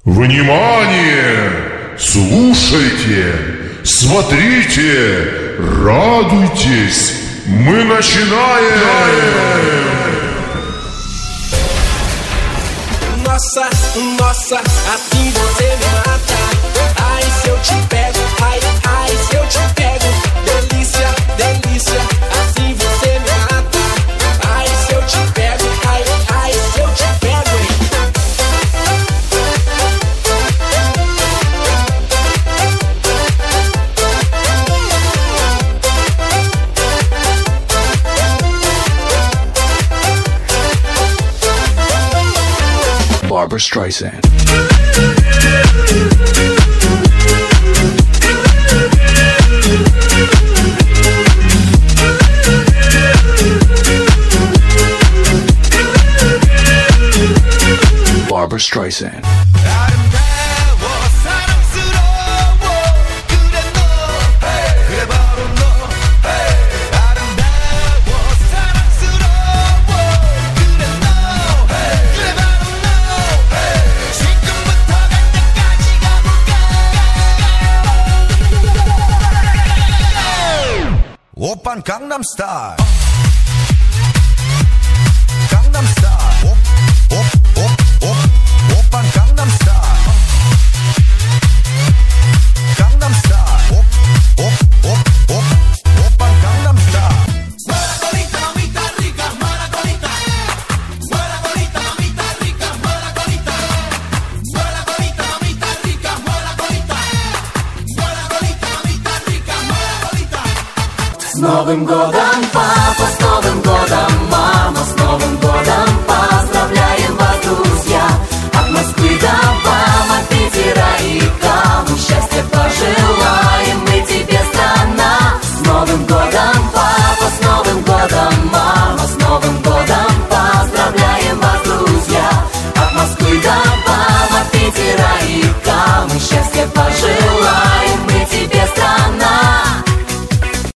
Внимание! Слушайте, смотрите, радуйтесь! Мы начинаем! Nossa, nossa, assim você me mata. Ai, se eu te pego, ai, ai, se eu te pego. Delícia, delícia, assim você me mata. Ai, se eu te pego, ai, ai, se eu te pego, hein? Barbra Streisand. Barbra Streisand. Oppan Gangnam Style. Gangnam Style. Oppan Gangnam Style. Gangnam Style. Oppan Gangnam Style. Mueva colita, mamita rica, mueva colita. Mueva colita, mamita rica, mueva colita. Mueva colita, mamita rica, mueva colita. Mueva colita, mamita rica, mueva colita. С Новым годом, папа, с Новым годом, мама, с Новым годом, поздравляем вас, друзья. От Москвы до вам, от Питера и Камы, счастья пожелаем мы тебе, страна. С Новым годом, папа, с Новым годом, мама, с Новым годом, поздравляем вас, друзья. От Москвы до вам, от Питера и Камы, счастья пожелаем.